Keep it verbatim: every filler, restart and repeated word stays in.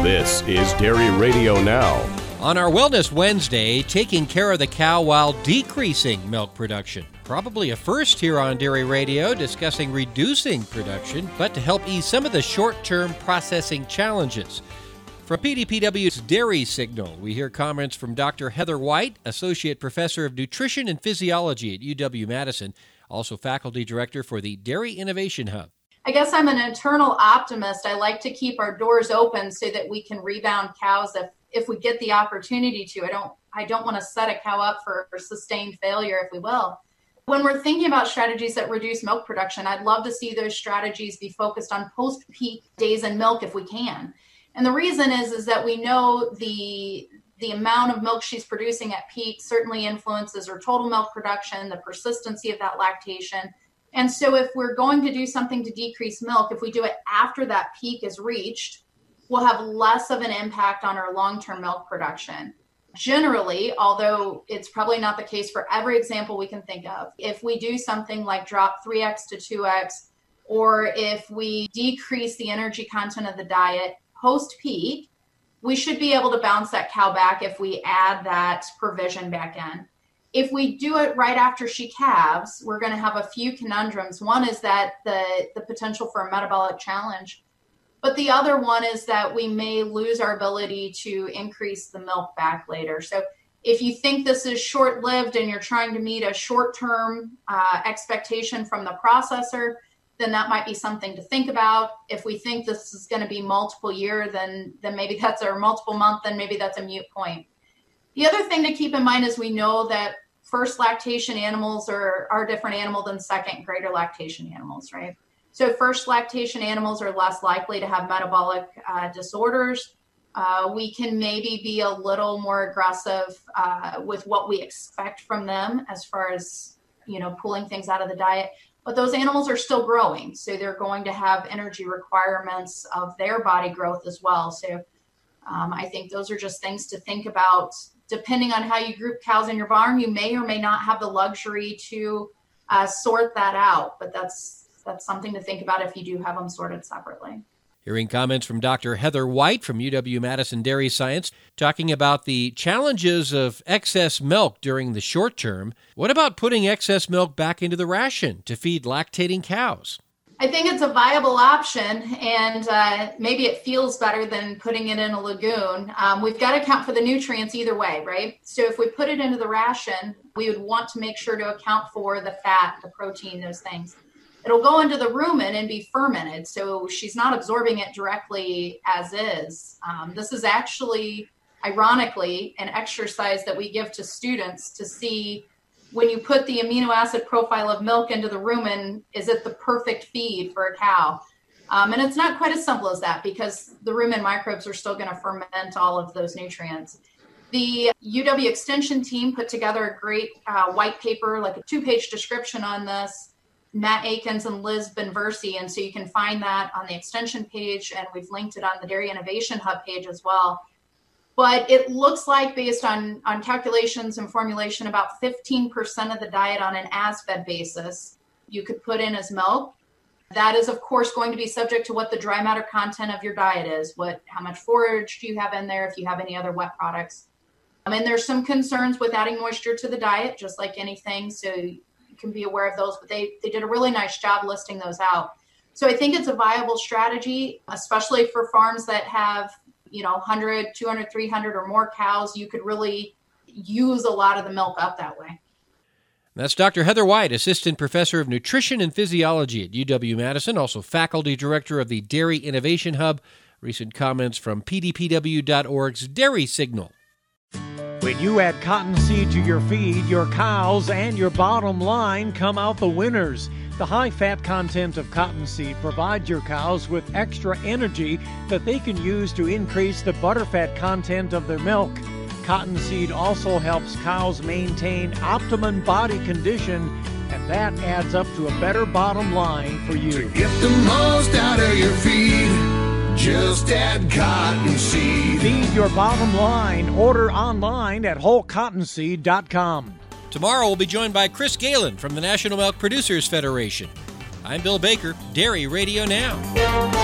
This is Dairy Radio Now. On our Wellness Wednesday, taking care of the cow while decreasing milk production. Probably a first here on Dairy Radio, discussing reducing production, but to help ease some of the short-term processing challenges. From P D P W's Dairy Signal, we hear comments from Doctor Heather White, Associate Professor of Nutrition and Physiology at U W-Madison, also Faculty Director for the Dairy Innovation Hub. I guess I'm an eternal optimist. I like to keep our doors open so that we can rebound cows if, if we get the opportunity to. I don't I don't want to set a cow up for, for sustained failure, if we will. When we're thinking about strategies that reduce milk production, I'd love to see those strategies be focused on post-peak days in milk if we can. And the reason is, is that we know the, the amount of milk she's producing at peak certainly influences her total milk production, the persistency of that lactation. And so if we're going to do something to decrease milk, if we do it after that peak is reached, we'll have less of an impact on our long-term milk production. Generally, although it's probably not the case for every example we can think of, if we do something like drop three x to two x, or if we decrease the energy content of the diet post-peak, we should be able to bounce that cow back if we add that provision back in. If we do it right after she calves, we're going to have a few conundrums. One is that the, the potential for a metabolic challenge. But the other one is that we may lose our ability to increase the milk back later. So if you think this is short-lived and you're trying to meet a short-term uh, expectation from the processor, then that might be something to think about. If we think this is going to be multiple year, then, then maybe that's or multiple month, then maybe that's a moot point. The other thing to keep in mind is we know that first lactation animals are, are a different animal than second greater lactation animals, right? So first lactation animals are less likely to have metabolic uh, disorders. Uh, we can maybe be a little more aggressive uh, with what we expect from them as far as, you know, pulling things out of the diet. But those animals are still growing, so they're going to have energy requirements of their body growth as well. So um, I think those are just things to think about. Depending on how you group cows in your barn, you may or may not have the luxury to uh, sort that out, but that's that's something to think about if you do have them sorted separately. Hearing comments from Doctor Heather White from U W-Madison Dairy Science, talking about the challenges of excess milk during the short term. What about putting excess milk back into the ration to feed lactating cows? I think it's a viable option, and uh, maybe it feels better than putting it in a lagoon. Um, we've got to account for the nutrients either way, right? So if we put it into the ration, we would want to make sure to account for the fat, the protein, those things. It'll go into the rumen and be fermented, so she's not absorbing it directly as is. Um, this is actually, ironically, an exercise that we give to students to see when you put the amino acid profile of milk into the rumen, is it the perfect feed for a cow? Um, and it's not quite as simple as that because the rumen microbes are still going to ferment all of those nutrients. The U W Extension team put together a great uh, white paper, like a two-page description on this, Matt Akins and Liz Benversi, and so you can find that on the Extension page, and we've linked it on the Dairy Innovation Hub page as well. But it looks like, based on, on calculations and formulation, about fifteen percent of the diet on an as-fed basis you could put in as milk. That is, of course, going to be subject to what the dry matter content of your diet is, what how much forage do you have in there, if you have any other wet products. I mean, there's some concerns with adding moisture to the diet, just like anything, so you can be aware of those, but they, they did a really nice job listing those out. So I think it's a viable strategy, especially for farms that have, you know, one hundred, two hundred, three hundred or more cows. You could really use a lot of the milk up that way. That's Doctor Heather White, Assistant Professor of Nutrition and Physiology at U W-Madison, also Faculty Director of the Dairy Innovation Hub. Recent comments from P D P W dot org's Dairy Signal. When you add cottonseed to your feed, your cows and your bottom line come out the winners. The high-fat content of cottonseed provides your cows with extra energy that they can use to increase the butterfat content of their milk. Cottonseed also helps cows maintain optimum body condition, and that adds up to a better bottom line for you. To get the most out of your feed, just add cottonseed. Feed your bottom line. Order online at whole cottonseed dot com. Tomorrow we'll be joined by Chris Galen from the National Milk Producers Federation. I'm Bill Baker, Dairy Radio Now.